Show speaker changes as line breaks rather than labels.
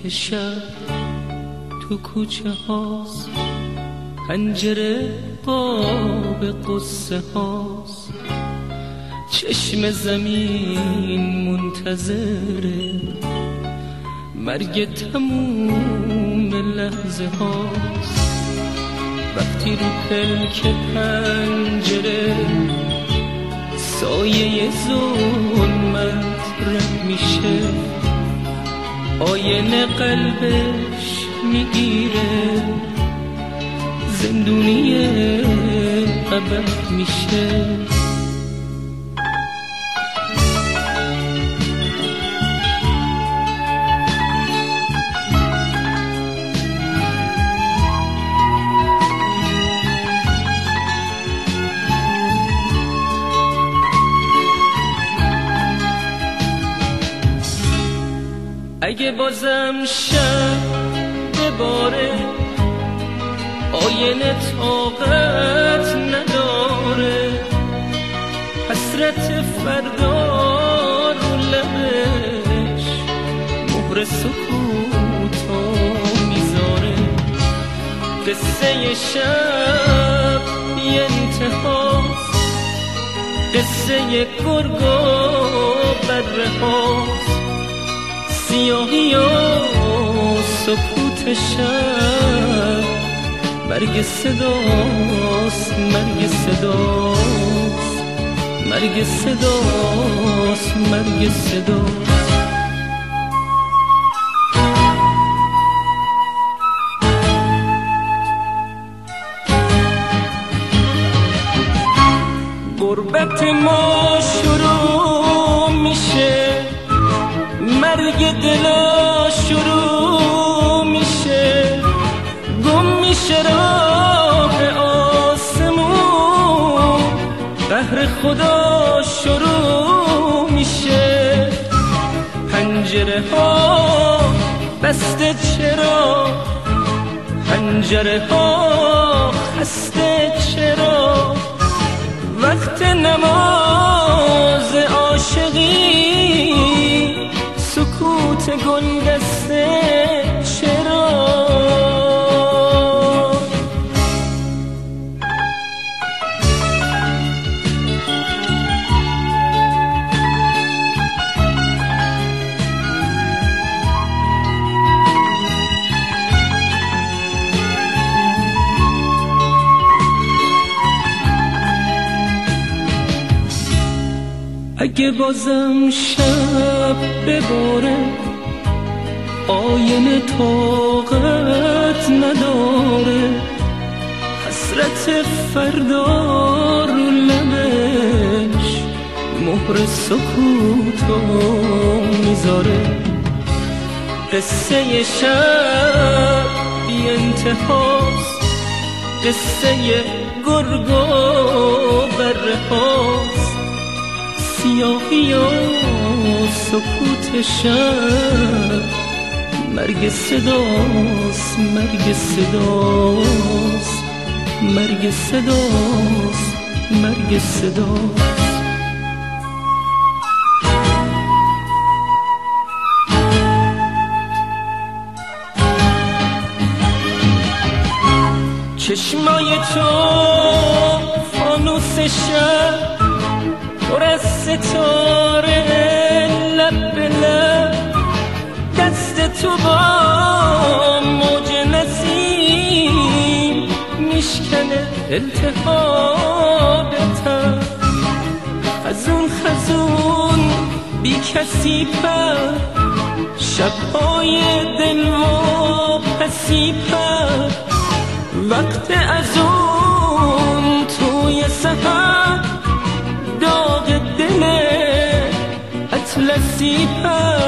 که شب تو کوچه هاست، پنجره قاب قصه هاست، چشم زمین منتظره مرگ تموم لحظه هاست. وقتی رو پلک پنجره سایه ظلمت رد میشه، آینه قلبش میگیره زندونی ابد میشه. اگه بازم شب بباره، آینه طاقت نداره، حسرت فردا رو لبش مهر سکوتو میذاره. قصه شب یه انتهاست، قصه گرگ و بره هاست، سیاهی و سکوت شب مرگ صداست، مرگ صداست، مرگ صداست، مرگ صداست. غربت ما شروع میشه، مرگ دلا شروع میشه، گم میشه راه آسمون، قهر خدا شروع میشه. پنجره ها بسته چرا، پنجره ها خسته چرا، وقت نماز عاشقی سکوت گل دسته چرا. اگه بازم شب بباره، آینه طاقت نداره، حسرت فردا رو لبش مهر سکوتو میذاره. قصه شب بی انتهاست، قصه گرگ و بره هاست، سیاهی و سکوت شب مرگ صداست، مرگ صداست، مرگ صداست، مرگ صداست. چشمای تو فانوس شب پر از ستاره، لب به لب دست تو با موج نسیم میشکنه التهابتم. خزون خزون بی کسی پر، شبهای دل و پسی پر، وقت از اون توی سحر داغ دل اطلسی پر.